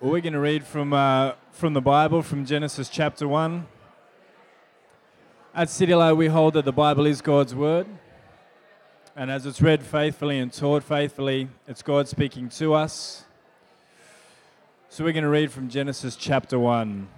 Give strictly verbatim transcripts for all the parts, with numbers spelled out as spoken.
Well, we're going to read from uh, from the Bible, from Genesis chapter one. At City Light, we hold that the Bible is God's word, and as it's read faithfully and taught faithfully, it's God speaking to us. So we're going to read from Genesis chapter one.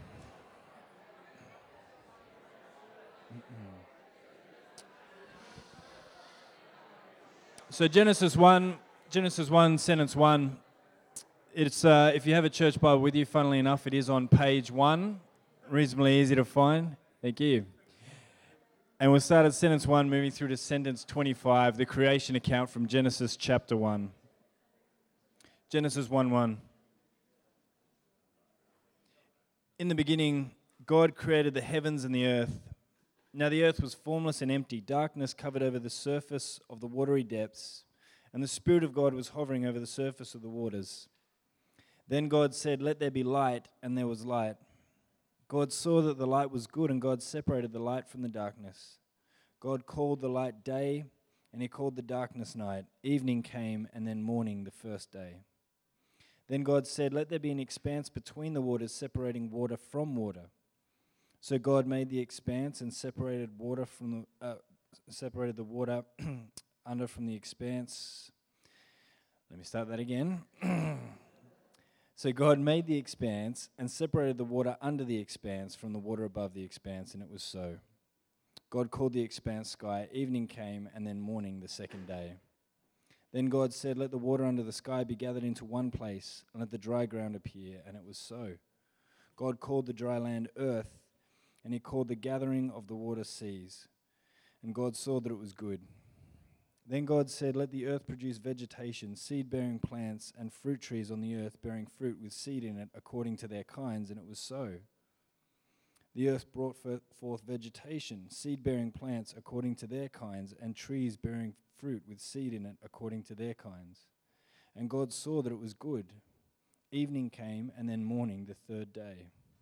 So Genesis one, Genesis one, sentence one. It's uh, if you have a church Bible with you, funnily enough, it is on page one. Reasonably easy to find. Thank you. And we'll start at sentence one, moving through to sentence twenty-five, the creation account from Genesis chapter one. Genesis one one. In the beginning, God created the heavens and the earth. Now the earth was formless and empty. Darkness covered over the surface of the watery depths, and the Spirit of God was hovering over the surface of the waters. Then God said, "Let there be light," and there was light. God saw that the light was good, and God separated the light from the darkness. God called the light day, and he called the darkness night. Evening came, and then morning the first day. Then God said, "Let there be an expanse between the waters, separating water from water." So God made the expanse and separated water from the uh, separated the water under from the expanse. Let me start that again. So God made the expanse and separated the water under the expanse from the water above the expanse, and it was so. God called the expanse sky. Evening came, and then morning the second day. Then God said, "Let the water under the sky be gathered into one place, and let the dry ground appear," and it was so. God called the dry land earth, and he called the gathering of the water seas. And God saw that it was good. Then God said, "Let the earth produce vegetation, seed-bearing plants, and fruit trees on the earth, bearing fruit with seed in it according to their kinds," and it was so. The earth brought forth vegetation, seed-bearing plants according to their kinds, and trees bearing fruit with seed in it according to their kinds. And God saw that it was good. Evening came, and then morning the third day.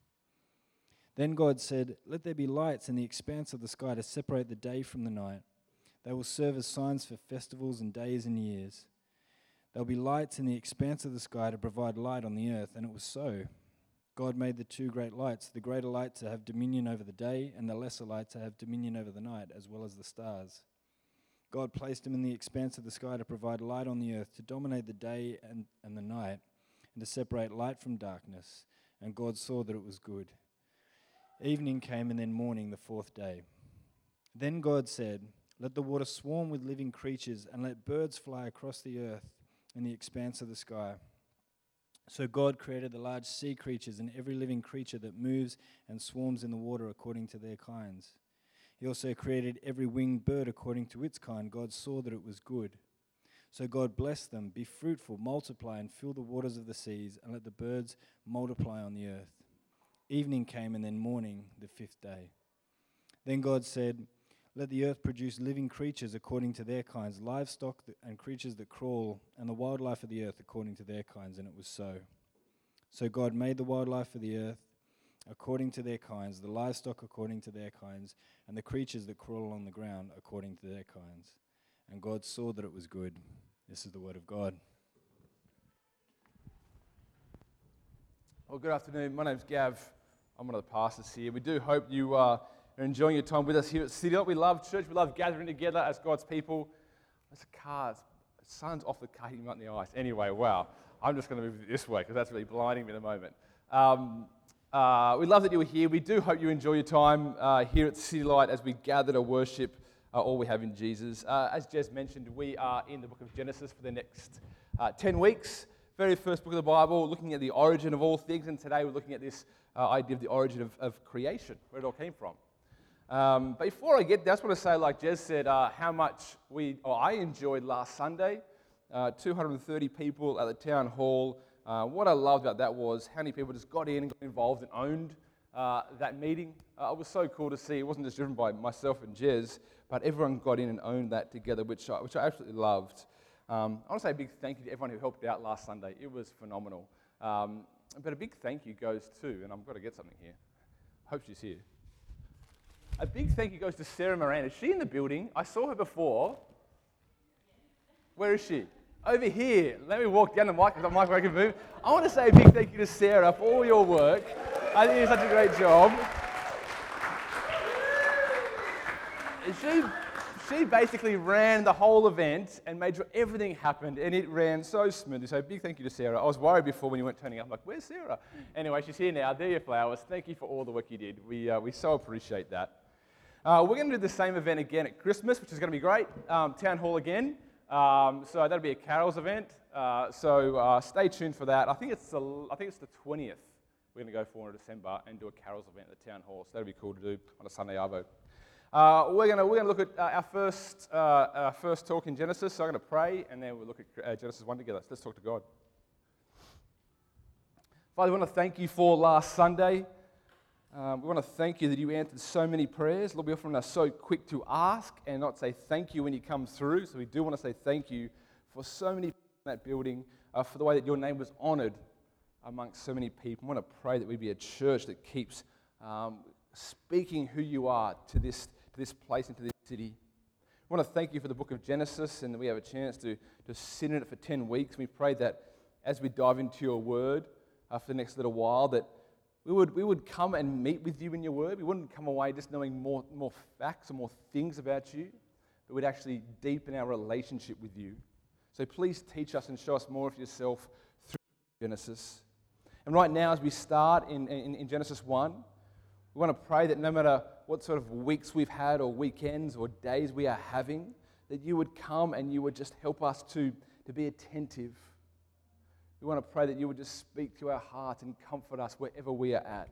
Then God said, "Let there be lights in the expanse of the sky to separate the day from the night. They will serve as signs for festivals and days and years. There will be lights in the expanse of the sky to provide light on the earth," and it was so. God made the two great lights, the greater light to have dominion over the day, and the lesser light to have dominion over the night, as well as the stars. God placed them in the expanse of the sky to provide light on the earth, to dominate the day and, and the night, and to separate light from darkness. And God saw that it was good. Evening came, and then morning the fourth day. Then God said, "Let the water swarm with living creatures, and let birds fly across the earth in the expanse of the sky." So God created the large sea creatures and every living creature that moves and swarms in the water according to their kinds. He also created every winged bird according to its kind. God saw that it was good. So God blessed them, "Be fruitful, multiply, and fill the waters of the seas, and let the birds multiply on the earth." Evening came, and then morning the fifth day. Then God said, "Let the earth produce living creatures according to their kinds, livestock and creatures that crawl, and the wildlife of the earth according to their kinds," and it was so. So God made the wildlife of the earth according to their kinds, the livestock according to their kinds, and the creatures that crawl along the ground according to their kinds. And God saw that it was good. This is the word of God. Well, good afternoon. My name's Gav. I'm one of the pastors here. We do hope you uh, are enjoying your time with us here at City Light. We love church. We love gathering together as God's people. There's a car. The sun's off the car, hitting me on the ice. Anyway, wow. I'm just going to move it this way because that's really blinding me at the moment. Um, uh, we love that you're here. We do hope you enjoy your time uh, here at City Light as we gather to worship uh, all we have in Jesus. Uh, as Jez mentioned, we are in the book of Genesis for the next uh, ten weeks. Very first book of the Bible, looking at the origin of all things, and today we're looking at this uh, idea of the origin of, of creation, where it all came from. Um, but before I get there, I just want to say, like Jez said, uh, how much we, or I enjoyed last Sunday. Uh, two hundred thirty people at the town hall. Uh, what I loved about that was how many people just got in and got involved and owned uh, that meeting. Uh, it was so cool to see. It wasn't just driven by myself and Jez, but everyone got in and owned that together, which I, which I absolutely loved. Um, I want to say a big thank you to everyone who helped out last Sunday. It was phenomenal. Um, but a big thank you goes to, and I've got to get something here. Hope she's here. A big thank you goes to Sarah Moran. Is she in the building? I saw her before. Where is she? over here. Let me walk down the mic because the mic I can move. I want to say a big thank you to Sarah for all your work. I think you did such a great job. She, she basically ran the whole event and made sure everything happened, and it ran so smoothly. So big thank you to Sarah. I was worried before when you weren't turning up. I'm like, where's Sarah? Anyway, she's here now. There are your flowers. Thank you for all the work you did. We, uh, we so appreciate that. Uh, we're going to do the same event again at Christmas, which is going to be great. Um, Town Hall again. Um, so that'll be a carols event. Uh, so uh, stay tuned for that. I think it's the, I think it's the twentieth. We're going to go for in December and do a carols event at the Town Hall. So that'll be cool to do on a Sunday arvo. Uh, we're going we're to look at uh, our first uh, our first talk in Genesis. So I'm going to pray, and then we'll look at uh, Genesis one together. So let's talk to God. Father, we want to thank you for last Sunday. Um, we want to thank you that you answered so many prayers. Lord, we often are so quick to ask and not say thank you when you come through. So we do want to say thank you for so many people in that building, uh, for the way that your name was honored amongst so many people. I want to pray that we be a church that keeps um, speaking who you are to this to this place and to this city. We want to thank you for the book of Genesis, and that we have a chance to, to sit in it for ten weeks. We pray that as we dive into your word uh, for the next little while, that we would we would come and meet with you in your word. We wouldn't come away just knowing more, more facts or more things about you, but we'd actually deepen our relationship with you. So please teach us and show us more of yourself through Genesis. And right now, as we start in, in, in Genesis one, we want to pray that no matter what sort of weeks we've had or weekends or days we are having, that you would come and you would just help us to, to be attentive. We want to pray that you would just speak to our hearts and comfort us wherever we are at.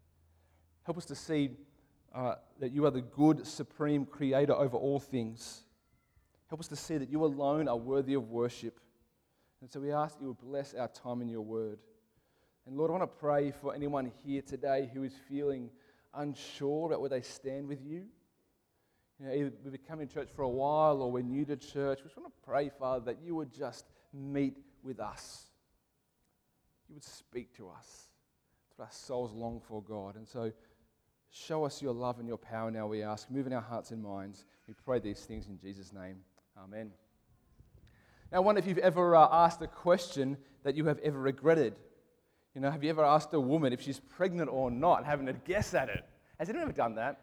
Help us to see uh, that you are the good, supreme creator over all things. Help us to see that you alone are worthy of worship. And so we ask that you would bless our time in your word. And Lord, I want to pray for anyone here today who is feeling unsure about where they stand with you. You know, either we've been coming to church for a while or we're new to church. We just want to pray, Father, that you would just meet with us. You would speak to us. That's what our souls long for, God. And so show us your love and your power now, we ask. Move in our hearts and minds. We pray these things in Jesus' name. Amen. Now, I wonder if you've ever uh, asked a question that you have ever regretted. You know, have you ever asked a woman if she's pregnant or not, having a guess at it? Has anyone ever done that?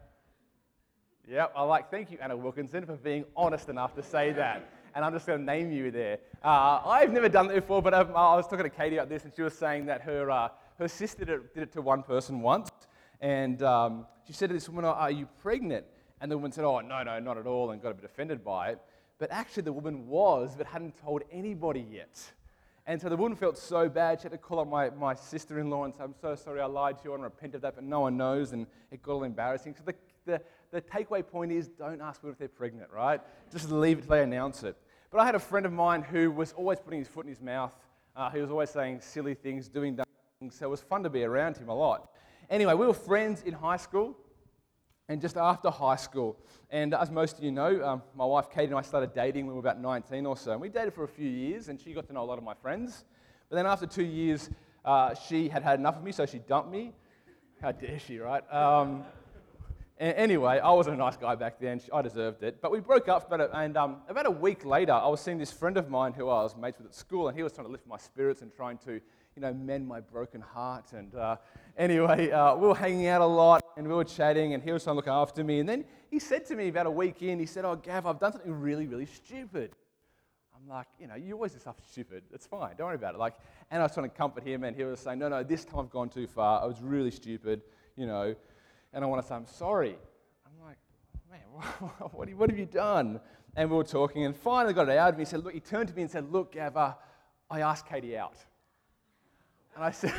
Yeah, I like, thank you, Anna Wilkinson, for being honest enough to say that. And I'm just going to name you there. Uh, I've never done that before, but I've, I was talking to Katie about this, and she was saying that her uh, her sister did it, did it to one person once, and um, she said to this woman, "Are you pregnant?" And the woman said, "Oh, no, no, not at all," and got a bit offended by it. But actually, the woman was, but hadn't told anybody yet. And so the woman felt so bad, she had to call up my, my sister-in-law and say, "I'm so sorry, I lied to you, I want to repent of that," but no one knows, and it got all embarrassing. So the, the, the takeaway point is, don't ask women if they're pregnant, right? Just leave it till they announce it. But I had a friend of mine who was always putting his foot in his mouth. Uh, he was always saying silly things, doing dumb things, so it was fun to be around him a lot. Anyway, we were friends in high school, and just after high school, and as most of you know, um, my wife Katie and I started dating when we were about nineteen or so, and we dated for a few years, and she got to know a lot of my friends. But then after two years, uh, she had had enough of me, so she dumped me. How dare she, right? Um, a- anyway, I wasn't a nice guy back then. I deserved it. But we broke up, about a, and um, about a week later, I was seeing this friend of mine who I was mates with at school, and he was trying to lift my spirits and trying to, you know, mend my broken heart. And uh, anyway, uh, we were hanging out a lot, and we were chatting, and he was trying to look after me. And then he said to me about a week in, he said, "Oh, Gav, I've done something really, really stupid." I'm like, you know, you always do stuff stupid. It's fine. Don't worry about it. Like, and I was trying to comfort him, and he was saying, no, no, this time I've gone too far. I was really stupid, you know, and I want to say, I'm sorry. I'm like, man, what, what have you done? And we were talking, and finally got it out of me. He said, look, he turned to me and said, "Look, Gav, uh, I asked Katie out." And I said,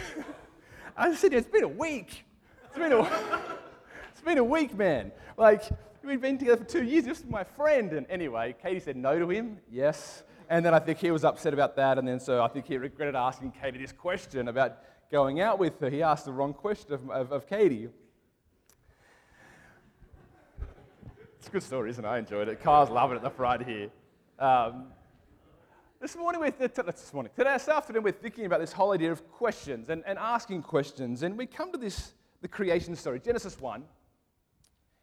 I said, it's been a week. It's been a, it's been a week, man. Like, we've been together for two years. This is my friend. And anyway, Katie said no to him. Yes. And then I think he was upset about that. And then so I think he regretted asking Katie this question about going out with her. He asked the wrong question of, of, of Katie. It's a good story, isn't it? I enjoyed it. Kyle's loving it at the front here. Um, This morning, we're th- this morning, today, this afternoon, we're thinking about this whole idea of questions and, and asking questions. And we come to this, the creation story, Genesis one.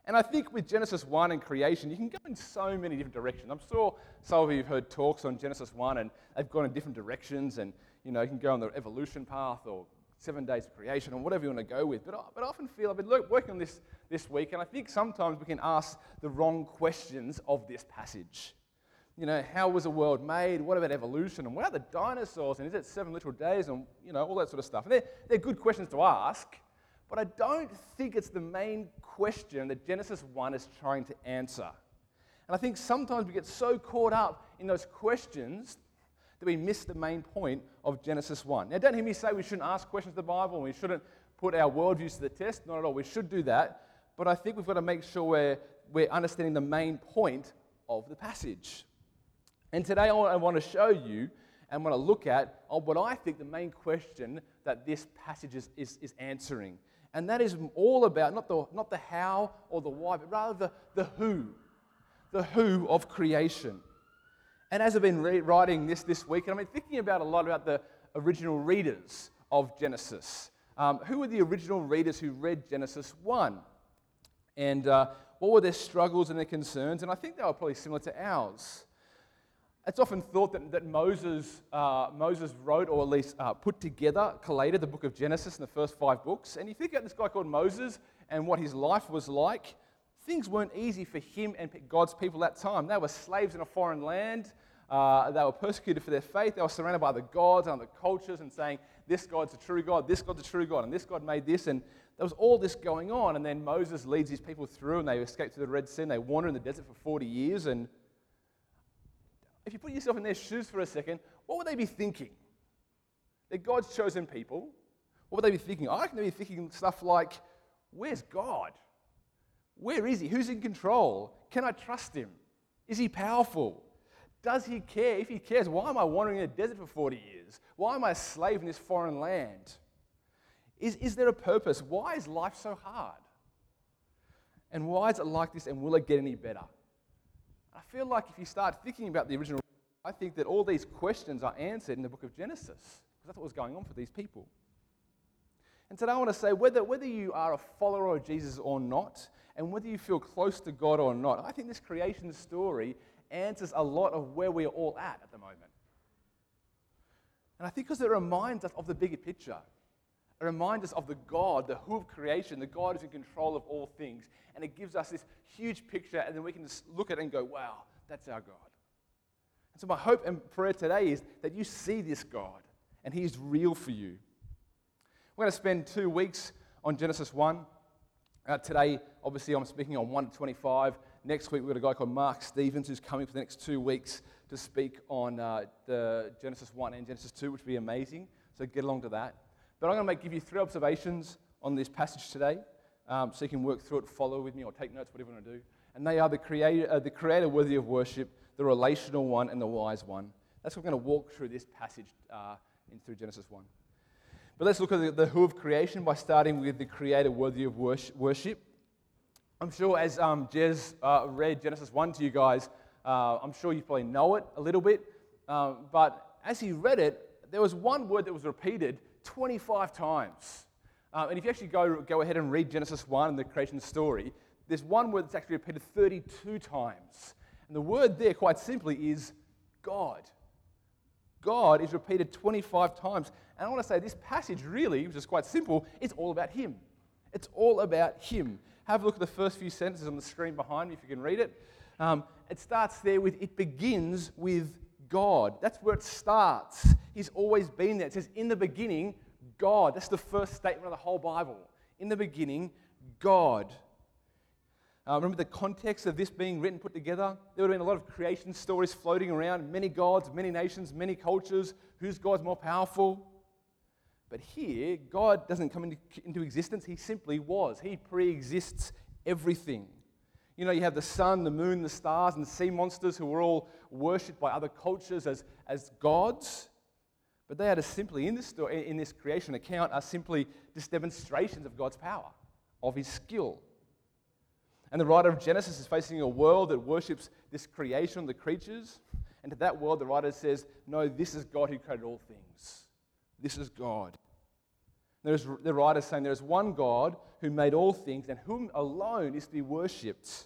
And I think with Genesis one and creation, you can go in so many different directions. I'm sure some of you have heard talks on Genesis one and they've gone in different directions, and you know, you can go on the evolution path or seven days of creation or whatever you want to go with. But I, but I often feel, I've been working on this this week, and I think sometimes we can ask the wrong questions of this passage. You know, how was the world made? What about evolution? And what are the dinosaurs? And is it seven literal days? And, you know, all that sort of stuff. And they're, they're good questions to ask, but I don't think it's the main question that Genesis one is trying to answer. And I think sometimes we get so caught up in those questions that we miss the main point of Genesis one. Now, don't hear me say we shouldn't ask questions of the Bible and we shouldn't put our worldviews to the test. Not at all. We should do that. But I think we've got to make sure we're, we're understanding the main point of the passage. And today I want to show you and want to look at what I think the main question that this passage is, is, is answering. And that is all about not the, not the how or the why, but rather the, the who. The who of creation. And as I've been re- writing this this week, and I've been thinking about a lot about the original readers of Genesis. Um, who were the original readers who read Genesis one? And uh, what were their struggles and their concerns? And I think they were probably similar to ours. It's often thought that, that Moses, uh, Moses wrote, or at least uh, put together, collated the book of Genesis in the first five books. And you think about this guy called Moses and what his life was like, things weren't easy for him and God's people at that time. They were slaves in a foreign land. Uh, they were persecuted for their faith. They were surrounded by the gods and other cultures and saying, this God's a true God, this God's a true God, and this God made this. And there was all this going on. And then Moses leads his people through, and they escape to the Red Sea, and they wander in the desert for forty years. And if you put yourself in their shoes for a second, what would they be thinking? They're God's chosen people. What would they be thinking? I reckon they'd be thinking stuff like, where's God? Where is he? Who's in control? Can I trust him? Is he powerful? Does he care? If he cares, why am I wandering in the desert for forty years? Why am I a slave in this foreign land? Is, is there a purpose? Why is life so hard? And why is it like this, and will it get any better? I feel like if you start thinking about the original, I think that all these questions are answered in the book of Genesis, because that's what was going on for these people. And today I want to say, whether, whether you are a follower of Jesus or not, and whether you feel close to God or not, I think this creation story answers a lot of where we're all at at the moment. And I think because it reminds us of the bigger picture. It reminds us of the God, the who of creation, the God who's in control of all things. And it gives us this huge picture, and then we can just look at it and go, wow, that's our God. And so my hope and prayer today is that you see this God, and he is real for you. We're going to spend two weeks on Genesis one. Uh, today, obviously, I'm speaking on one to twenty-five. Next week, we've got a guy called Mark Stevens who's coming for the next two weeks to speak on uh, the Genesis one and Genesis two, which will be amazing. So get along to that. But I'm going to make, give you three observations on this passage today, um, so you can work through it, follow with me, or take notes, whatever you want to do. And they are the creator, uh, the creator worthy of worship, the relational one, and the wise one. That's what we're going to walk through this passage uh, in through Genesis one. But let's look at the, the who of creation by starting with the creator worthy of worship. I'm sure as um, Jez uh, read Genesis one to you guys, uh, I'm sure you probably know it a little bit. Um, but as he read it, there was one word that was repeated twenty-five times. Um, and if you actually go, go ahead and read Genesis one and the creation story, there's one word that's actually repeated thirty-two times. And the word there, quite simply, is God. God is repeated twenty-five times. And I want to say this passage really, which is quite simple, it's all about him. It's all about him. Have a look at the first few sentences on the screen behind me if you can read it. Um, it starts there with, it begins with God. That's where it starts. He's always been there. It says, in the beginning, God. That's the first statement of the whole Bible. In the beginning, God. Uh, remember the context of this being written, put together? There would have been a lot of creation stories floating around. Many gods, many nations, many cultures. Whose God's more powerful? But here, God doesn't come into, into existence. He simply was. He pre-exists everything. You know, you have the sun, the moon, the stars, and the sea monsters who were all worshipped by other cultures as, as gods. But they are just simply, in this, story, in this creation account, are simply just demonstrations of God's power, of his skill. And the writer of Genesis is facing a world that worships this creation, the creatures. And to that world, the writer says, no, this is God who created all things. This is God. There's, the writer's saying there is one God who made all things and whom alone is to be worshipped.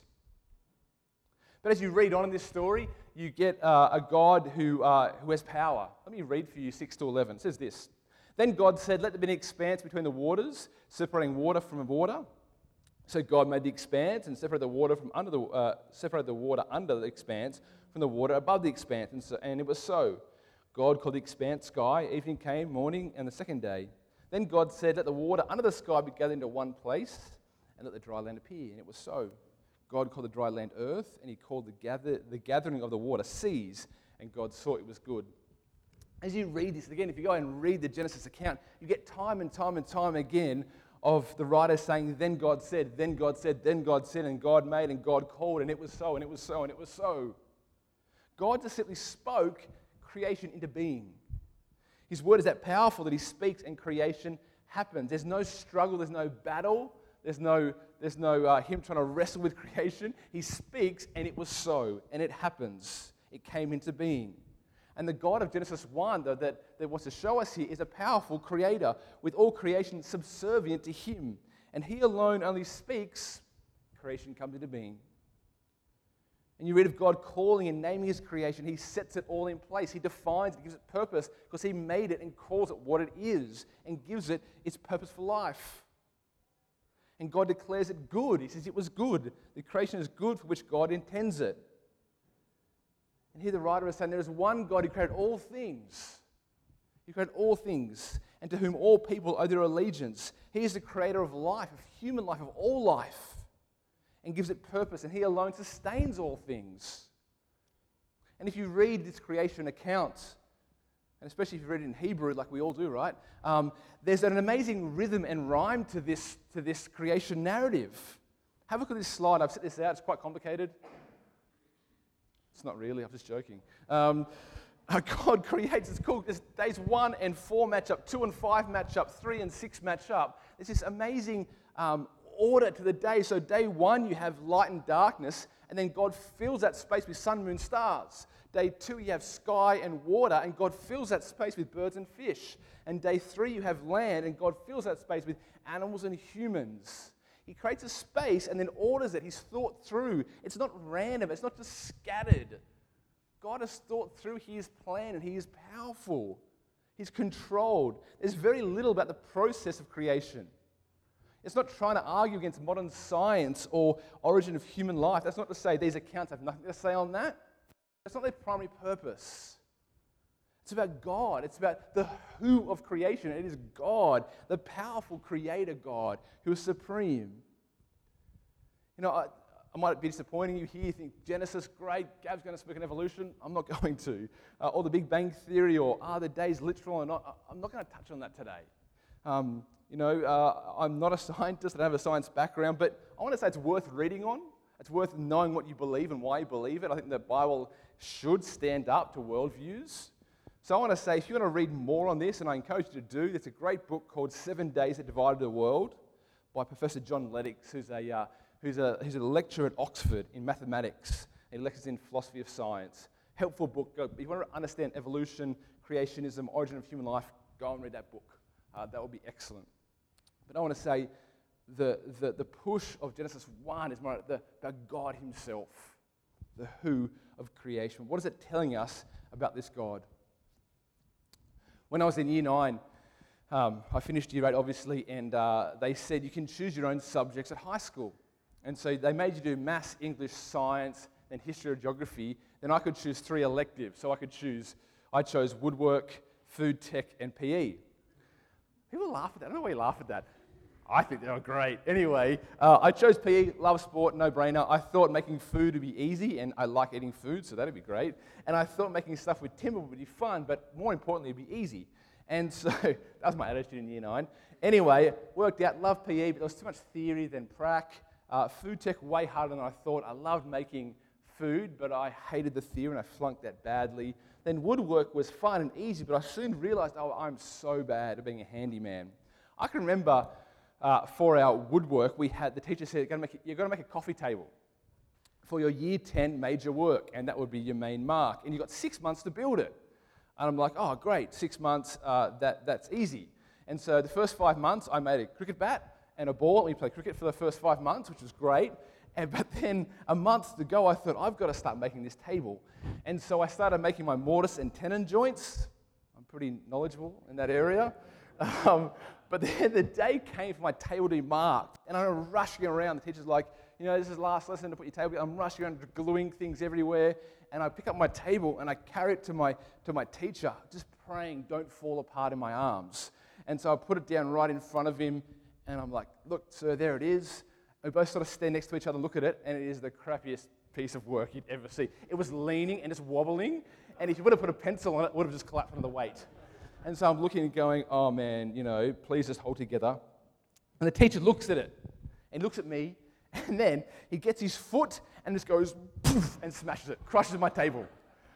But as you read on in this story, you get uh, a God who, uh, who has power. Let me read for you six to eleven. It says this. Then God said, let there be an expanse between the waters, separating water from water. So God made the expanse and separated the water from under the uh, separated the water under the expanse from the water above the expanse, and, so, and it was so. God called the expanse sky. Evening came, morning, and the second day. Then God said, let the water under the sky be gathered into one place, and let the dry land appear. And it was so. God called the dry land earth, and he called the, gather, the gathering of the water seas, and God saw it was good. As you read this, again, if you go and read the Genesis account, you get time and time and time again of the writer saying, then God said, then God said, then God said, and God made, and God called, and it was so, and it was so, and it was so. God just simply spoke creation into being. His word is that powerful that he speaks and creation happens. There's no struggle, there's no battle, there's no, there's no uh, him trying to wrestle with creation. He speaks and it was so, and it happens. It came into being. And the God of Genesis one that, that, that wants to show us here is a powerful creator with all creation subservient to him. And he alone only speaks, creation comes into being. And you read of God calling and naming his creation. He sets it all in place. He defines it, gives it purpose because he made it and calls it what it is and gives it its purpose for life. And God declares it good. He says it was good. The creation is good for which God intends it. And here the writer is saying there is one God who created all things. He created all things and to whom all people owe their allegiance. He is the creator of life, of human life, of all life, and gives it purpose, and he alone sustains all things. And if you read this creation account, and especially if you read it in Hebrew, like we all do, right? Um, there's an amazing rhythm and rhyme to this, to this creation narrative. Have a look at this slide. I've set this out. It's quite complicated. It's not really. I'm just joking. Um, God creates. It's cool. There's days one and four match up, two and five match up, three and six match up. There's this amazing um, order to the day. So day one, you have light and darkness, and then God fills that space with sun, moon, stars. Day two, you have sky and water, and God fills that space with birds and fish. And day three, you have land, and God fills that space with animals and humans. He creates a space and then orders it. He's thought through. It's not random. It's not just scattered. God has thought through his plan, and he is powerful. He's controlled. There's very little about the process of creation. It's not trying to argue against modern science or origin of human life. That's not to say these accounts have nothing to say on that. That's not their primary purpose. It's about God. It's about the who of creation. It is God, the powerful creator God, who is supreme. You know, I, I might be disappointing you here. You think, Genesis, great. Gav's going to speak on evolution. I'm not going to. Uh, or the Big Bang Theory, or are the days literal or not? I'm not going to touch on that today. Um, you know, uh, I'm not a scientist. I don't have a science background. But I want to say it's worth reading on. It's worth knowing what you believe and why you believe it. I think the Bible should stand up to worldviews. So I want to say, if you want to read more on this, and I encourage you to do, there's a great book called Seven Days That Divided the World by Professor John Lennox, who's a, uh, who's a, who's a lecturer at Oxford in mathematics. He lectures in philosophy of science. Helpful book. If you want to understand evolution, creationism, origin of human life, go and read that book. Uh, that would be excellent. But I want to say the, the, the push of Genesis one is more the, about God himself, the who of creation. What is it telling us about this God? When I was in year nine, um, I finished year eight, obviously, and uh, they said you can choose your own subjects at high school. And so they made you do maths, English, science, then history or geography. Then I could choose three electives. So I could choose, I chose woodwork, food tech, and P E. People laugh at that. I don't know why you laugh at that. I think they were great. Anyway, uh, I chose P E, love sport, no-brainer. I thought making food would be easy, and I like eating food, so that'd be great. And I thought making stuff with timber would be fun, but more importantly, it'd be easy. And so that was my attitude in year nine. Anyway, worked out, loved P E, but there was too much theory than prac. Uh, food tech, way harder than I thought. I loved making food, but I hated the theory, and I flunked that badly. Then woodwork was fun and easy, but I soon realized, oh, I'm so bad at being a handyman. I can remember uh, for our woodwork, we had the teacher said, you're going to make a coffee table for your year ten major work, and that would be your main mark. And you've got six months to build it. And I'm like, oh, great, six months, uh, that, that's easy. And so the first five months, I made a cricket bat and a ball. We played cricket for the first five months, which was great. And, but then a month to go, I thought, I've got to start making this table. And so I started making my mortise and tenon joints. I'm pretty knowledgeable in that area. Um, but then the day came for my table to be marked. And I'm rushing around. The teacher's like, you know, this is the last lesson to put your table. I'm rushing around, gluing things everywhere. And I pick up my table and I carry it to my, to my teacher, just praying, don't fall apart in my arms. And so I put it down right in front of him. And I'm like, look, sir, there it is. We both sort of stand next to each other and look at it, and it is the crappiest piece of work you'd ever see. It was leaning and just wobbling, and if you would have put a pencil on it, it would have just collapsed under the weight. And so I'm looking and going, oh man, you know, please just hold together. And the teacher looks at it, and looks at me, and then he gets his foot and just goes, poof, and smashes it, crushes my table.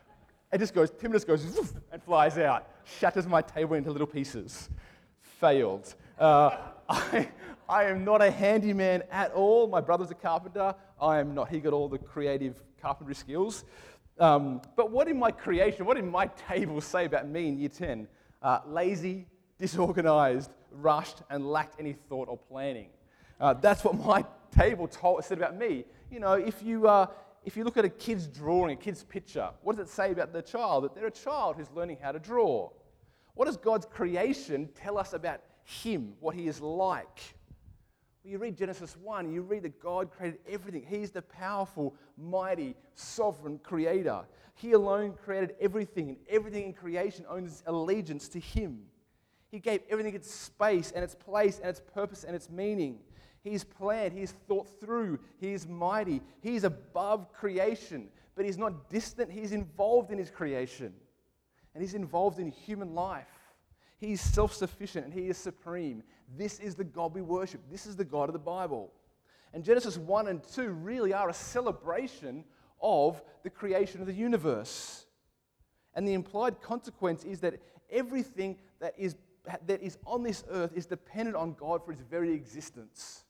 It just goes, Tim just goes, woof, and flies out, shatters my table into little pieces. Failed. Uh, I, I am not a handyman at all. My brother's a carpenter. I am not. He got all the creative carpentry skills. Um, but what in my creation, what in my table say about me in year ten? Uh, lazy, disorganized, rushed, and lacked any thought or planning. Uh, that's what my table told, said about me. You know, if you, uh, if you look at a kid's drawing, a kid's picture, what does it say about the child? That they're a child who's learning how to draw. What does God's creation tell us about him, what he is like? Well, you read Genesis one, you read that God created everything. He's the powerful, mighty, sovereign creator. He alone created everything, and everything in creation owns allegiance to him. He gave everything its space and its place and its purpose and its meaning. He's planned, he's thought through, he's mighty, he's above creation, but he's not distant, he's involved in his creation. And he's involved in human life. He's self-sufficient and he is supreme. This is the God we worship. This is the God of the Bible. And Genesis one and two really are a celebration of the creation of the universe. And the implied consequence is that everything that is, that is on this earth is dependent on God for its very existence.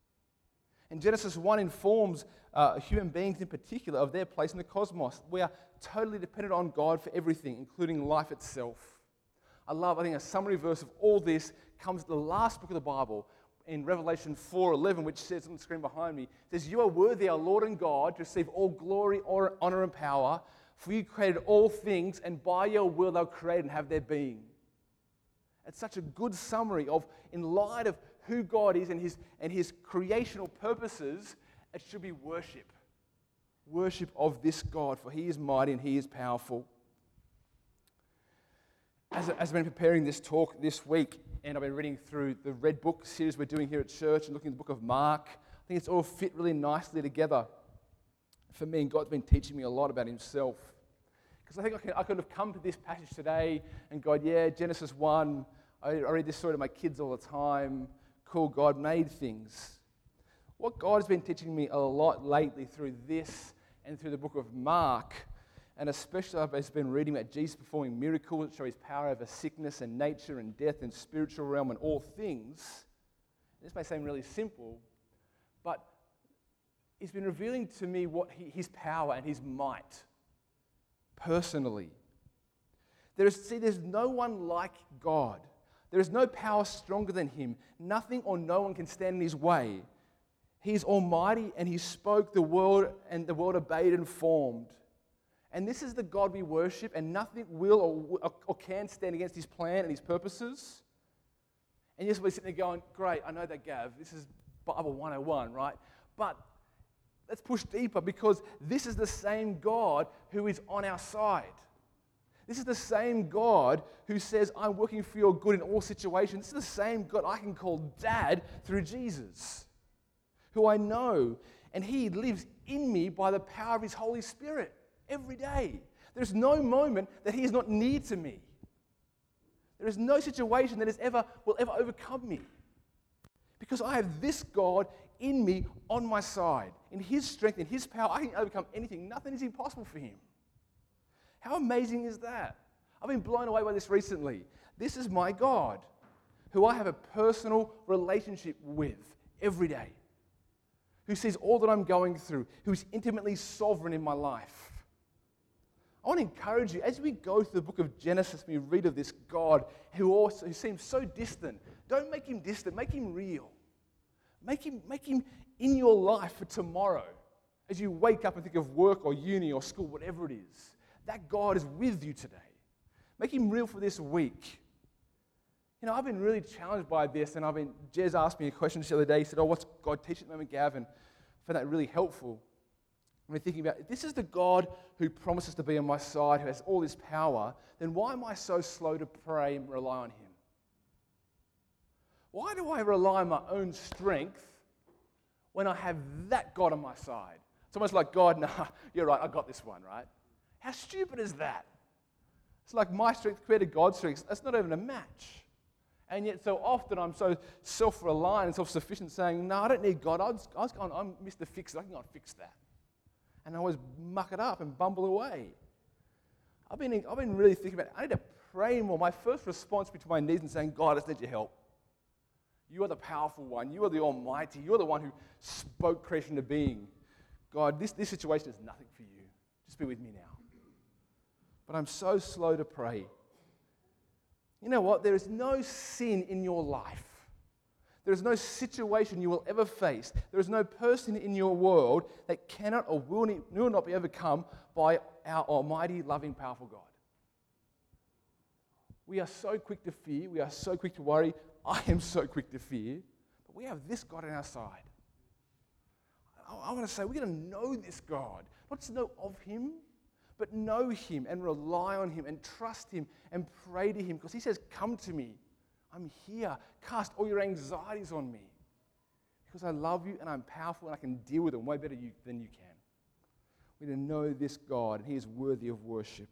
And Genesis one informs uh, human beings in particular of their place in the cosmos. We are totally dependent on God for everything, including life itself. I love, I think, a summary verse of all this comes to the last book of the Bible in Revelation four eleven, which says on the screen behind me, it says, "You are worthy, our Lord and God, to receive all glory, honor, and power, for you created all things, and by your will they were created and have their being." It's such a good summary of, in light of who God is and his, and his creational purposes, it should be worship. Worship of this God, for he is mighty and he is powerful. As, as I've been preparing this talk this week, and I've been reading through the Red Book series we're doing here at church and looking at the book of Mark, I think it's all fit really nicely together for me, and God's been teaching me a lot about himself. Because I think I, can, I could have come to this passage today and gone, yeah, Genesis one, I, I read this story to my kids all the time. Cool, God made things. What God has been teaching me a lot lately through this and through the book of Mark, and especially I've been reading about Jesus performing miracles that show his power over sickness and nature and death and spiritual realm and all things. This may seem really simple, but he's been revealing to me what he, his power and his might personally. There is, see, there's no one like God. There is no power stronger than him. Nothing or no one can stand in his way. He's almighty and he spoke the world and the world obeyed and formed. And this is the God we worship, and nothing will or, or can stand against his plan and his purposes. And yes, we're sitting there going, great, I know that, Gav. This is Bible one oh one, right? But let's push deeper, because this is the same God who is on our side. This is the same God who says, I'm working for your good in all situations. This is the same God I can call Dad through Jesus, who I know, and he lives in me by the power of his Holy Spirit. Every day. There's no moment that he is not near to me. There is no situation that is ever will ever overcome me. Because I have this God in me on my side. In his strength, in his power, I can overcome anything. Nothing is impossible for him. How amazing is that? I've been blown away by this recently. This is my God, who I have a personal relationship with every day, who sees all that I'm going through, who is intimately sovereign in my life. I want to encourage you, as we go through the book of Genesis, we read of this God who also who seems so distant. Don't make him distant, make him real. Make him, make him in your life for tomorrow. As you wake up and think of work or uni or school, whatever it is, that God is with you today. Make him real for this week. You know, I've been really challenged by this, and I've been, Jez asked me a question the other day. He said, oh, what's God teaching at the moment, Gav? And I found that really helpful. When we're thinking about, if this is the God who promises to be on my side, who has all this power, then why am I so slow to pray and rely on him? Why do I rely on my own strength when I have that God on my side? It's almost like, God, nah, you're right, I got this one, right? How stupid is that? It's like my strength created God's strength. That's not even a match. And yet so often I'm so self-reliant and self-sufficient saying, no, I don't need God. I was, I was going, I'm Mister Fix-It. I can go and fix that. And I always muck it up and bumble away. I've been, I've been really thinking about it. I need to pray more. My first response would be to my knees and saying, God, I just need your help. You are the powerful one. You are the Almighty. You are the one who spoke creation into being. God, this, this situation is nothing for you. Just be with me now. But I'm so slow to pray. You know what? There is no sin in your life. There is no situation you will ever face. There is no person in your world that cannot or will not be overcome by our almighty, loving, powerful God. We are so quick to fear. We are so quick to worry. I am so quick to fear. But we have this God on our side. I, I want to say we're going to know this God. Not just know of him, but know him and rely on him and trust him and pray to him. Because he says, come to me. I'm here. Cast all your anxieties on me. Because I love you and I'm powerful and I can deal with them way better you, than you can. We need to know this God and he is worthy of worship.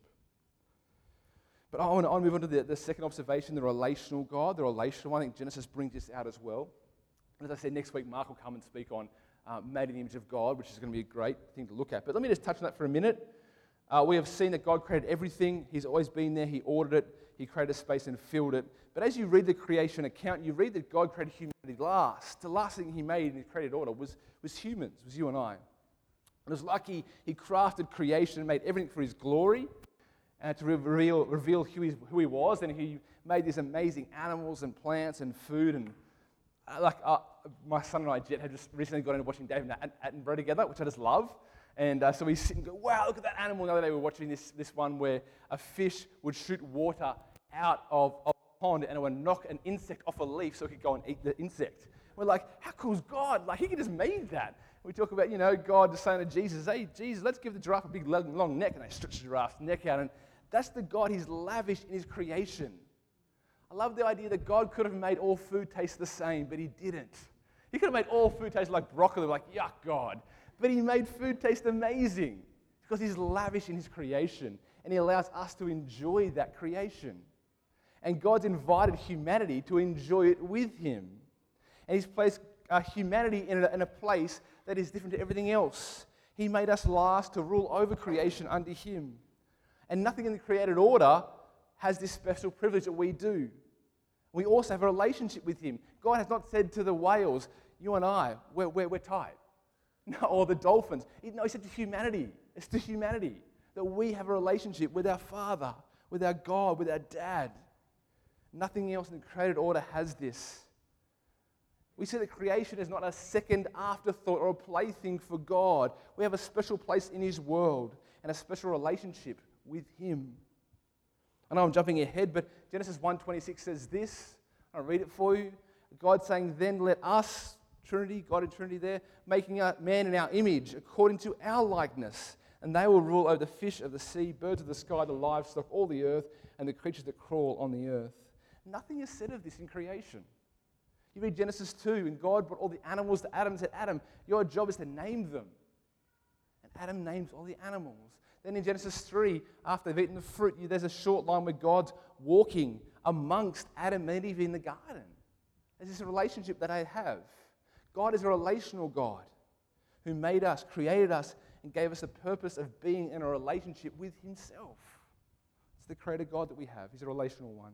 But I want to move on to the, the second observation, the relational God, the relational one. I think Genesis brings this out as well. And as I said, next week Mark will come and speak on uh, made in the image of God, which is going to be a great thing to look at. But let me just touch on that for a minute. Uh, we have seen that God created everything. He's always been there. He ordered it. He created space and filled it. But as you read the creation account, you read that God created humanity last. The last thing he made in his created order was, was humans, was you and I. It was like he, he crafted creation and made everything for his glory and to reveal, reveal who, he, who he was. And he made these amazing animals and plants and food. And uh, like uh, my son and I, Jet, have just recently got into watching David Attenborough together, which I just love. And uh, so we sit and go, wow, look at that animal. The other day we were watching this, this one where a fish would shoot water out of, of a pond and it would knock an insect off a leaf so it could go and eat the insect. We're like, how cool is God? Like, he could just made that. We talk about, you know, God just saying to Jesus, hey, Jesus, let's give the giraffe a big long, long neck. And they stretch the giraffe's neck out. And that's the God he's lavished in his creation. I love the idea that God could have made all food taste the same, but he didn't. He could have made all food taste like broccoli, like, yuck, God. But he made food taste amazing because he's lavish in his creation and he allows us to enjoy that creation. And God's invited humanity to enjoy it with him. And he's placed uh, humanity in a, in a place that is different to everything else. He made us last to rule over creation under him. And nothing in the created order has this special privilege that we do. We also have a relationship with him. God has not said to the whales, you and I, we're, we're, we're tight. No, or the dolphins. No, he said to humanity. It's to humanity that we have a relationship with our Father, with our God, with our Dad. Nothing else in the created order has this. We see that creation is not a second afterthought or a plaything for God. We have a special place in his world and a special relationship with him. I know I'm jumping ahead, but Genesis one twenty-six says this. I'll read it for you. God saying, then let us, Trinity, God and Trinity there, making a man in our image, according to our likeness. And they will rule over the fish of the sea, birds of the sky, the livestock, all the earth, and the creatures that crawl on the earth. Nothing is said of this in creation. You read Genesis two, and God brought all the animals to Adam and said, Adam, your job is to name them. And Adam names all the animals. Then in Genesis three, after they've eaten the fruit, there's a short line where God's walking amongst Adam and Eve in the garden. There's this relationship that I have. God is a relational God who made us, created us, and gave us the purpose of being in a relationship with himself. It's the creator God that we have. He's a relational one.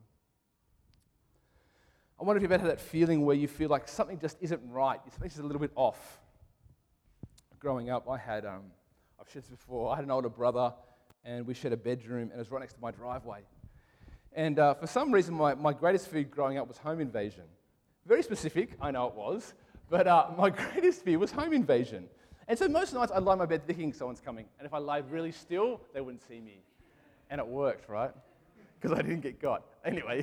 I wonder if you've ever had that feeling where you feel like something just isn't right. Something's just a little bit off. Growing up, I had, um, I've shared this before, I had an older brother, and we shared a bedroom, and it was right next to my driveway. And uh, for some reason, my, my greatest fear growing up was home invasion. Very specific, I know it was, but uh, my greatest fear was home invasion. And so most nights I'd lie in my bed thinking someone's coming, and if I lay really still, they wouldn't see me. And it worked, right? Because I didn't get got. Anyway.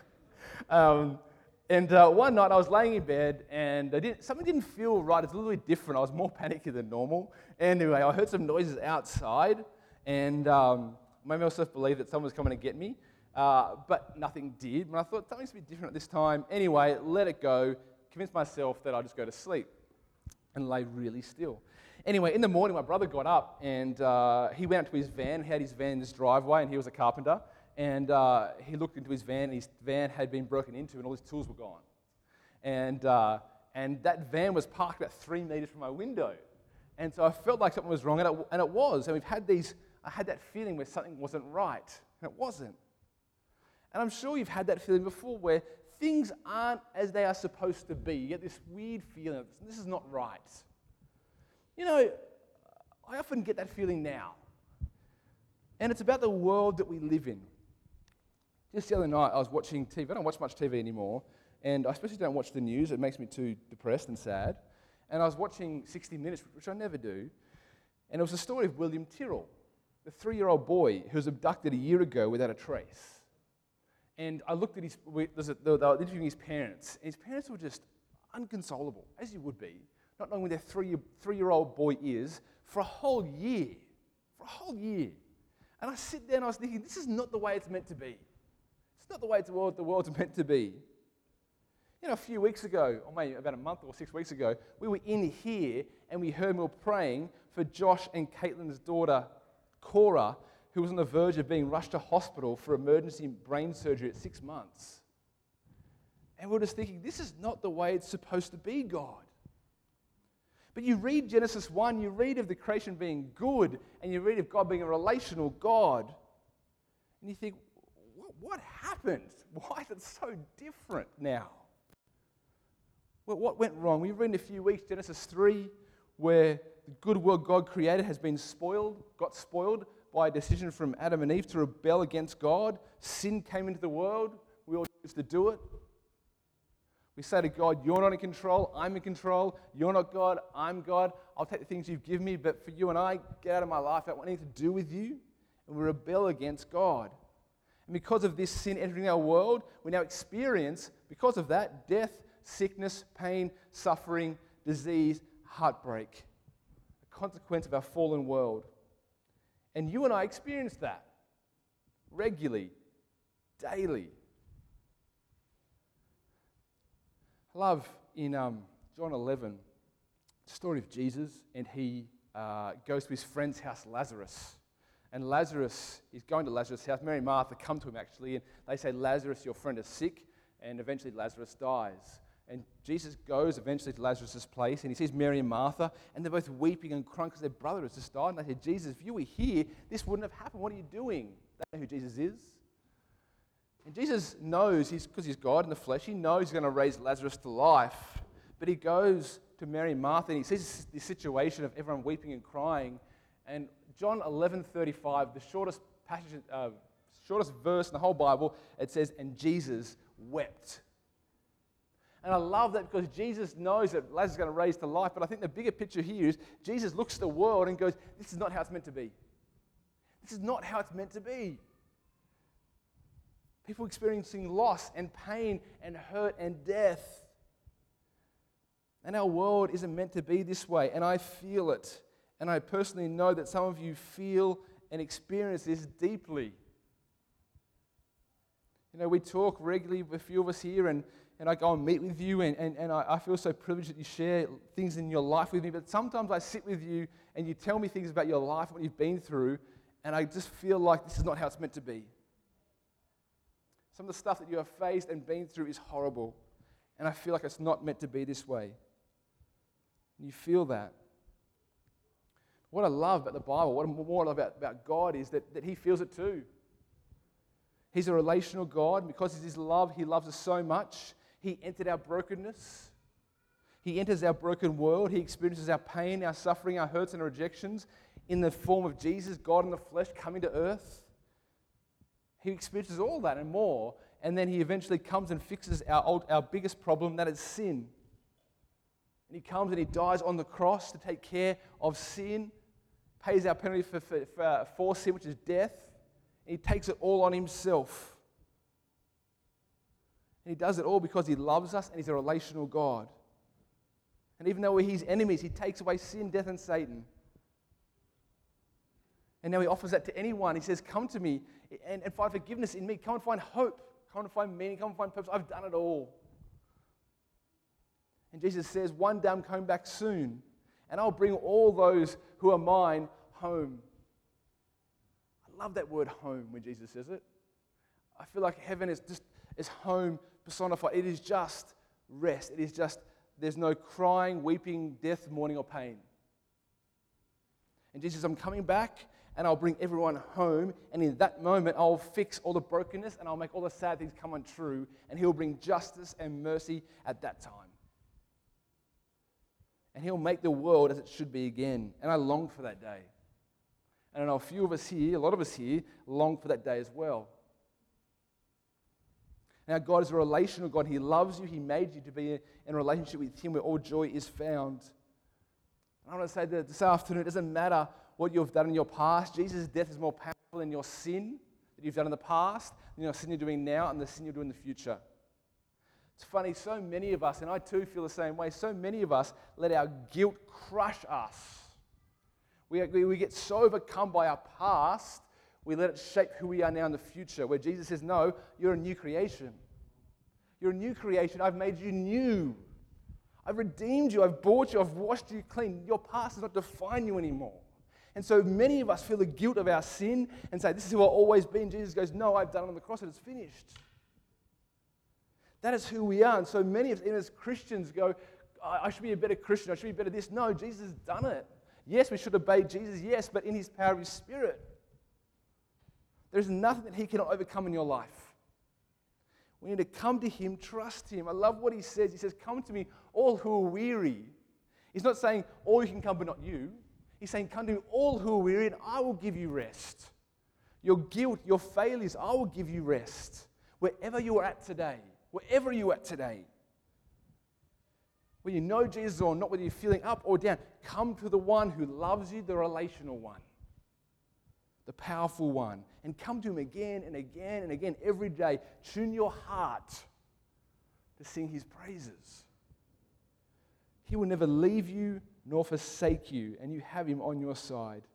um, and uh, one night I was laying in bed, and I didn't, something didn't feel right. It's a little bit different. I was more panicky than normal. Anyway, I heard some noises outside, and um, made myself believe that someone was coming to get me. Uh, but nothing did. And I thought something's a bit different at this time. Anyway, let it go. Convinced myself that I'd just go to sleep and lay really still. Anyway, in the morning, my brother got up, and uh, he went out to his van. He had his van in his driveway, and he was a carpenter. And uh, he looked into his van, and his van had been broken into, and all his tools were gone. And uh, and that van was parked about three meters from my window. And so I felt like something was wrong, and it, and it was. And we've had these, I had that feeling where something wasn't right, and it wasn't. And I'm sure you've had that feeling before where things aren't as they are supposed to be. You get this weird feeling of this is not right. You know, I often get that feeling now. And it's about the world that we live in. Just the other night, I was watching T V. I don't watch much T V anymore, and I especially don't watch the news. It makes me too depressed and sad. And I was watching sixty minutes, which I never do, and it was the story of William Tyrrell, the three-year-old boy who was abducted a year ago without a trace. And I looked at his, they were interviewing his parents, and his parents were just unconsolable, as you would be, not knowing where their three, three-year-old boy is for a whole year, for a whole year. And I sit there and I was thinking, this is not the way it's meant to be. It's not the way it's the, world, the world's meant to be. You know, a few weeks ago, or maybe about a month or six weeks ago, we were in here and we heard we were praying for Josh and Caitlin's daughter, Cora, who was on the verge of being rushed to hospital for emergency brain surgery at six months. And we were just thinking, this is not the way it's supposed to be, God. But you read Genesis one, you read of the creation being good, and you read of God being a relational God, and you think, what, what happened? Why is it so different now? Well, what went wrong? We read in a few weeks Genesis three, where the good world God created has been spoiled, got spoiled by a decision from Adam and Eve to rebel against God. Sin came into the world. We all used to do it. We say to God, you're not in control, I'm in control. You're not God, I'm God. I'll take the things you've given me, but for you and I, get out of my life. I don't want anything to do with you. And we rebel against God. And because of this sin entering our world, we now experience, because of that, death, sickness, pain, suffering, disease, heartbreak. A consequence of our fallen world. And you and I experience that regularly, daily. I love in um, John eleven, the story of Jesus, and he uh, goes to his friend's house, Lazarus. And Lazarus is going to Lazarus' house. Mary and Martha come to him, actually, and they say, Lazarus, your friend is sick, and eventually Lazarus dies. And Jesus goes eventually to Lazarus' place, and he sees Mary and Martha, and they're both weeping and crying because their brother has just died. And they say, Jesus, if you were here, this wouldn't have happened. What are you doing? They know who Jesus is. And Jesus knows, he's because he's God in the flesh, he knows he's going to raise Lazarus to life. But he goes to Mary and Martha, and he sees this situation of everyone weeping and crying. And John eleven thirty-five, the shortest passage, uh, shortest verse in the whole Bible, it says, and Jesus wept. And I love that because Jesus knows that Lazarus is going to raise to life. But I think the bigger picture here is Jesus looks at the world and goes, this is not how it's meant to be. This is not how it's meant to be. People experiencing loss and pain and hurt and death. And our world isn't meant to be this way. And I feel it. And I personally know that some of you feel and experience this deeply. You know, we talk regularly with a few of us here, and And I go and meet with you, and, and, and I, I feel so privileged that you share things in your life with me. But sometimes I sit with you, and you tell me things about your life, what you've been through, and I just feel like this is not how it's meant to be. Some of the stuff that you have faced and been through is horrible, and I feel like it's not meant to be this way. And you feel that. What I love about the Bible, what I more love about, about God is that, that He feels it too. He's a relational God. Because He's His love, He loves us so much. He entered our brokenness. He enters our broken world. He experiences our pain, our suffering, our hurts, and our rejections. in the form of Jesus, God in the flesh, coming to earth. He experiences all that and more, and then he eventually comes and fixes our, old, our biggest problem, that is sin. And he comes and he dies on the cross to take care of sin, pays our penalty for, for, for, for sin, which is death, and he takes it all on himself. And he does it all because he loves us and he's a relational God. And even though we're his enemies, he takes away sin, death, and Satan. And now he offers that to anyone. He says, come to me and, and find forgiveness in me. Come and find hope. Come and find meaning. Come and find purpose. I've done it all. And Jesus says, one day I'm coming back soon, and I'll bring all those who are mine home. I love that word home when Jesus says it. I feel like heaven is just is home personified. It is just rest. It is just, there's no crying, weeping, death, mourning, or pain. And Jesus says, I'm coming back, and I'll bring everyone home, and in that moment, I'll fix all the brokenness, and I'll make all the sad things come untrue, and he'll bring justice and mercy at that time. And he'll make the world as it should be again. And I long for that day. And I know a few of us here, a lot of us here, long for that day as well. Now, God is a relational God. He loves you. He made you to be in a relationship with him where all joy is found. And I want to say that this afternoon, it doesn't matter what you've done in your past. Jesus' death is more powerful than your sin that you've done in the past, than your sin you're doing now, and the sin you'll do in the future. It's funny, so many of us, and I too feel the same way, so many of us let our guilt crush us. We, we, we get so overcome by our past, we let it shape who we are now in the future, where Jesus says, no, you're a new creation. You're a new creation. I've made you new. I've redeemed you. I've bought you. I've washed you clean. Your past does not define you anymore. And so many of us feel the guilt of our sin and say, this is who I've always been. Jesus goes, no, I've done it on the cross and it's finished. That is who we are. And so many of us, even as Christians, go, I should be a better Christian. I should be better this. No, Jesus has done it. Yes, we should obey Jesus. Yes, but in his power of his Spirit. There's nothing that he cannot overcome in your life. We need to come to him, trust him. I love what he says. He says, come to me, all who are weary. He's not saying, all you can come, but not you. He's saying, come to me, all who are weary, and I will give you rest. Your guilt, your failures, I will give you rest. Wherever you are at today. Wherever you're at today. Whether you know Jesus or not, whether you're feeling up or down, come to the one who loves you, the relational one, the powerful one, and come to him again and again and again every day. Tune your heart to sing his praises. He will never leave you nor forsake you, and you have him on your side.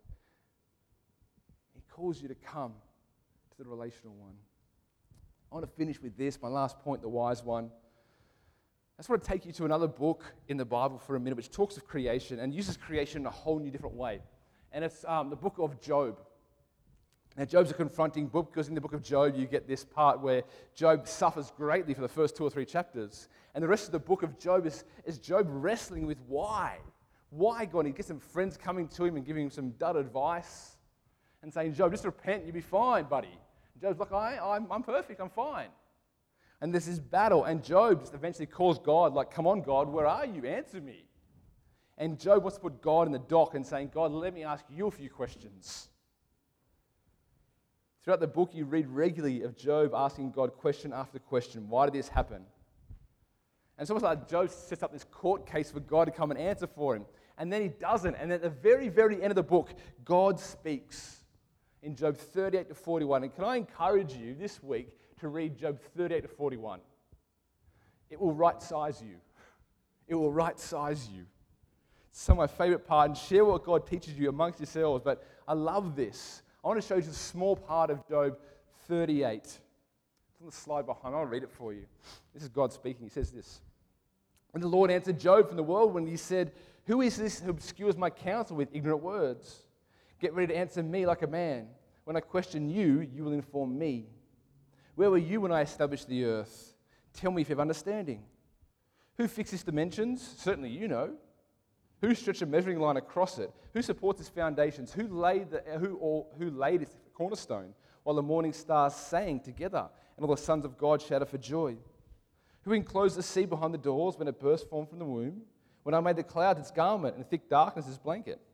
He calls you to come to the relational one. I want to finish with this, my last point, the wise one. I just want to take you to another book in the Bible for a minute, which talks of creation and uses creation in a whole new different way. And it's um, the book of Job. Now, Job's a confronting book because in the book of Job, you get this part where Job suffers greatly for the first two or three chapters. And the rest of the book of Job is, is Job wrestling with why. Why God? He gets some friends coming to him and giving him some dud advice and saying, Job, just repent, you'll be fine, buddy. Job's like, I, I'm, I'm perfect, I'm fine. And there's this battle, and Job just eventually calls God, like, come on, God, where are you? Answer me. And Job wants to put God in the dock and saying, God, let me ask you a few questions. Throughout the book, you read regularly of Job asking God question after question. Why did this happen? And it's almost like Job sets up this court case for God to come and answer for him. And then he doesn't. And at the very, very end of the book, God speaks. In Job thirty-eight to forty-one. And can I encourage you this week to read Job thirty-eight to forty-one? It will right-size you. It will right-size you. It's some of my favorite part. And share what God teaches you amongst yourselves. But I love this. I want to show you just a small part of Job thirty-eight. It's on the slide behind. I'll read it for you. This is God speaking. He says this. And the Lord answered Job from the world when he said, who is this who obscures my counsel with ignorant words? Get ready to answer me like a man. When I question you, you will inform me. Where were you when I established the earth? Tell me if you have understanding. Who fixed its dimensions? Certainly you know. Who stretched a measuring line across it? Who supports its foundations? Who laid, the, who, or, who laid its cornerstone while the morning stars sang together and all the sons of God shouted for joy? Who enclosed the sea behind the doors when it burst forth from the womb? When I made the clouds its garment and thick darkness its blanket?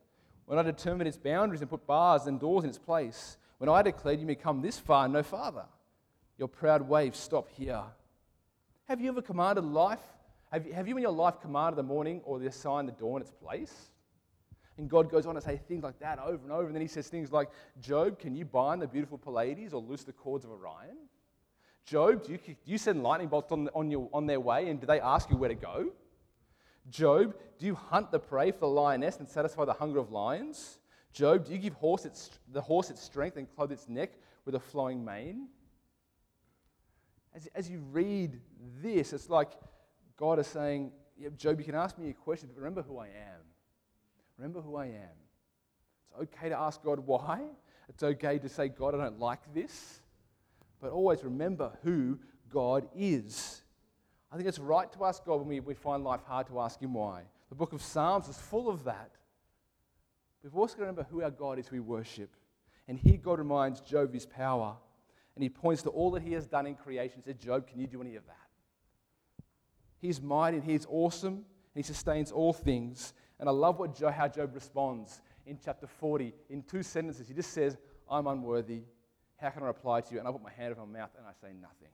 when I determined its boundaries and put bars and doors in its place, when I declared you may come this far and no farther, your proud waves stop here. Have you ever commanded life? Have you, have you in your life commanded the morning or the assigned the dawn its place? And God goes on to say things like that over and over. And then he says things like, Job, can you bind the beautiful Pleiades or loose the cords of Orion? Job, do you, do you send lightning bolts on, on, your, on their way and do they ask you where to go? Job, do you hunt the prey for the lioness and satisfy the hunger of lions? Job, do you give horse its, the horse its strength and clothe its neck with a flowing mane? As, as you read this, it's like God is saying, yeah, Job, you can ask me a question, but remember who I am. Remember who I am. It's okay to ask God why. It's okay to say, God, I don't like this. But always remember who God is. I think it's right to ask God when we, we find life hard to ask Him why. The book of Psalms is full of that. We've also got to remember who our God is we worship. And here God reminds Job of His power. And He points to all that He has done in creation. He said, Job, can you do any of that? He's mighty and He's awesome. And He sustains all things. And I love what Job, how Job responds in chapter forty. In two sentences, he just says, I'm unworthy. How can I reply to you? And I put my hand over my mouth and I say nothing.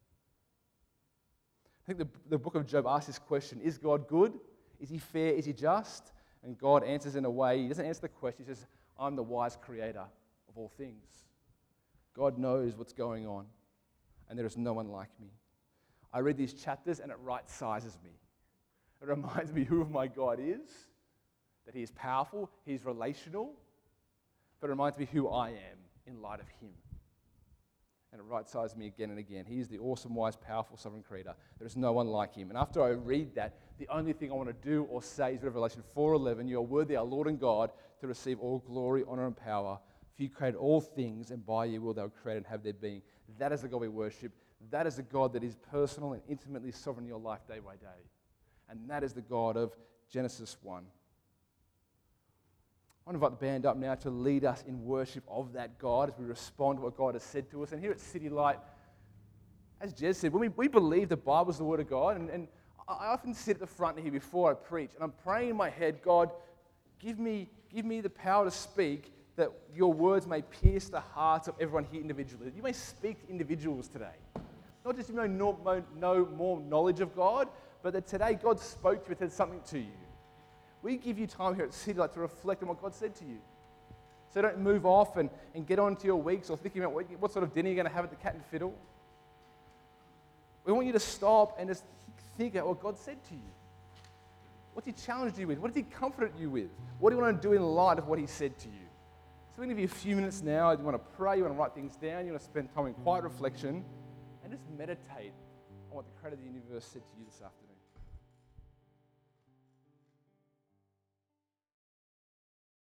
I think the, the book of Job asks this question, is God good? Is He fair? Is He just? And God answers in a way, He doesn't answer the question, He says, I'm the wise creator of all things. God knows what's going on, and there is no one like me. I read these chapters and it right-sizes me. It reminds me who my God is, that He is powerful, He's relational, but it reminds me who I am in light of Him. And it right-sizes me again and again. He is the awesome, wise, powerful, sovereign creator. There is no one like Him. And after I read that, the only thing I want to do or say is Revelation four eleven, you are worthy, our Lord and God, to receive all glory, honor, and power. For you created all things, and by you will they create and have their being. That is the God we worship. That is the God that is personal and intimately sovereign in your life day by day. And that is the God of Genesis one. I want to invite the band up now to lead us in worship of that God as we respond to what God has said to us. And here at City Light, as Jez said, when we, we believe the Bible is the Word of God, and, and I often sit at the front here before I preach, and I'm praying in my head, God, give me, give me the power to speak that your words may pierce the hearts of everyone here individually. You may speak to individuals today. Not just you may know, know more knowledge of God, but that today God spoke to you and said something to you. We give you time here at City Light to reflect on what God said to you. So don't move off and, and get on to your weeks or thinking about what, what sort of dinner you're going to have at the Cat and Fiddle. We want you to stop and just think about what God said to you. What's He challenged you with? What has He comforted you with? What do you want to do in light of what He said to you? So we're going to give you a few minutes now. You want to pray, you want to write things down, you want to spend time in quiet reflection and just meditate on what the Creator of the universe said to you this afternoon.